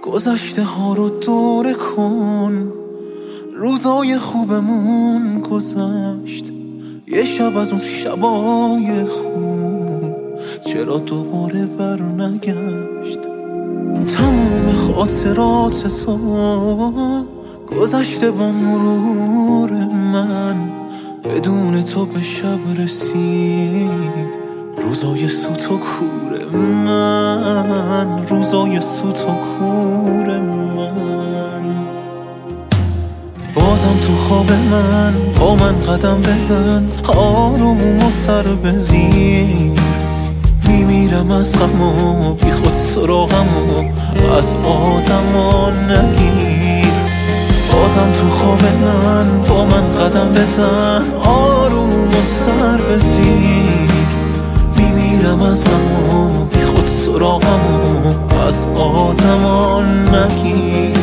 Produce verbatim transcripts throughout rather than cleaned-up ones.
گذشته ها رو دوره کن، روزای خوبمون گذشت، یه شب از اون شبای خوب چرا دوباره بر نگشت. تموم خاطرات تو گذشته با مرور من، بدون تو به شب رسید روزای سوت و کور من، روزای سوت و کور من. بازم تو خواب من با من قدم بزن، آروم و سر بزیر، میمیرم از غم و بی خود سراغم و از آدما نگیر. بازم تو خواب من با من قدم بزن، آروم و سر بزیر، میمیرم از غم و بی خود سراغم و از آدما نگیر.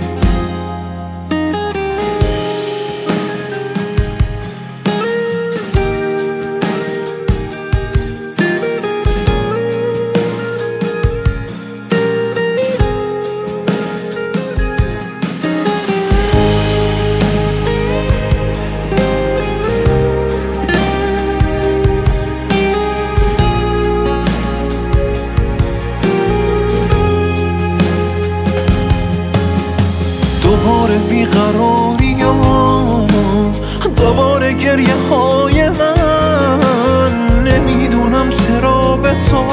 دوباره بیقراری ها، دوباره گریه های من، نمیدونم چرا به تو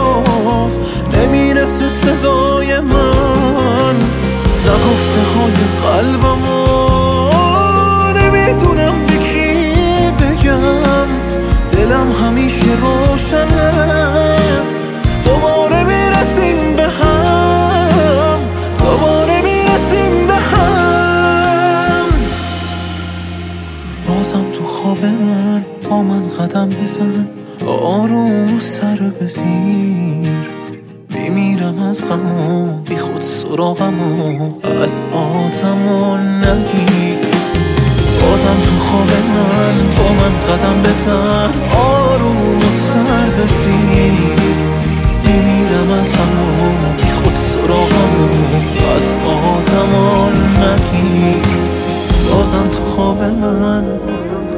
نمیرسه صدای من، نگفته های قلبمو نمیدونم به کی بگم، دلم همیشه روشنه، دوباره میرسیم به هم، دوباره میرسیم به هم. بازم تو خواب من با من قدم بزن، آروم سر بزیر، میمیرم از غم و بی خود سراغم و از آدما نگیر. بازم تو خواب من با من قدم بزن، آروم سر بزیر، میمیرم از غم و بی خود سراغم و از آدما نگیر. بازم تو خواب من